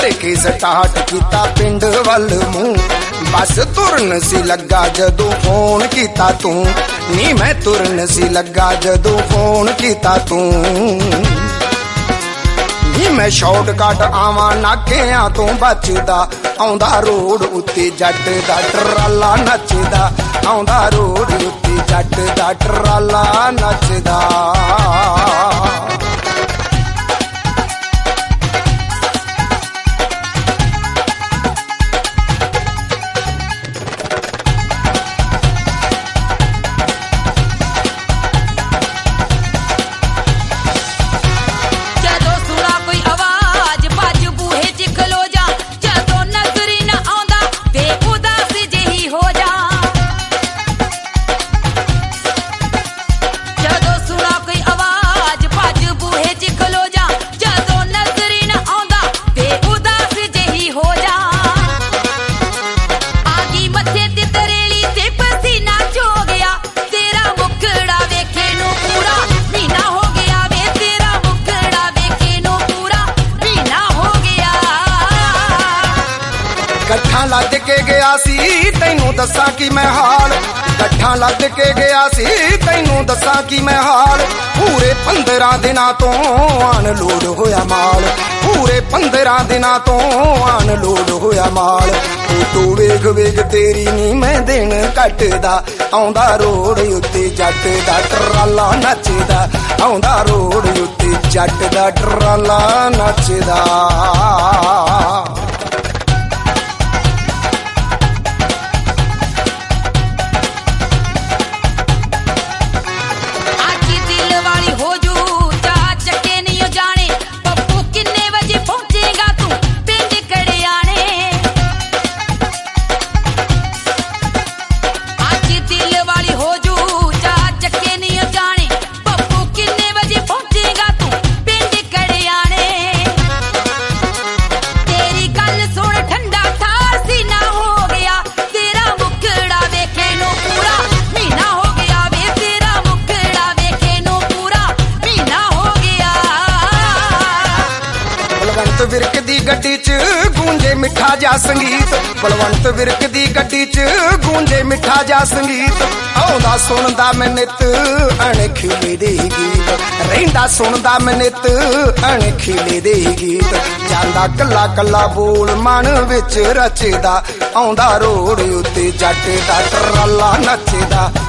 के स्टार्ट कीता पिंड वल मूंह बस तुरन सी लगा जदों फोन कीता तू नी मैं तुरन सी लगा जदों फोन कीता तू नी मैं शॉर्टकट आवां नाकियां तो बचदा आउंदा रोड उत्ते जट दा टराला नचदा आउंदा रोड उत्ते जट दा टराला नचदा लद के गया सी तैनू दसा कि मैं हाल कट्ठा लद के गया सी तैनू दसा कि मैं हाल पूरे 15 दिनां तो अनलोड होया माल पूरे 15 दिनां तो अनलोड होया माल फोटो वेख वेख तेरी नी मैं दिन कटदा आउंदा रोड उत्ते जट दा टराला नचदा आउंदा रोड उत्ते जट दा टराला नचदा विरक दी गड्डी च गूंजे मिठा जा संगीत बलवंत विरक दी गड्डी च गूंजे मिठा जा संगीत आउंदा सुनदा मैं नित अणखिले दे गीत रहिंदा सुनदा मैं नित अणखिले दे गीत जांदा कल्ला कल्ला बोल मन विच रचदा आउंदा रोड उत्ते जट दा टराला नचदा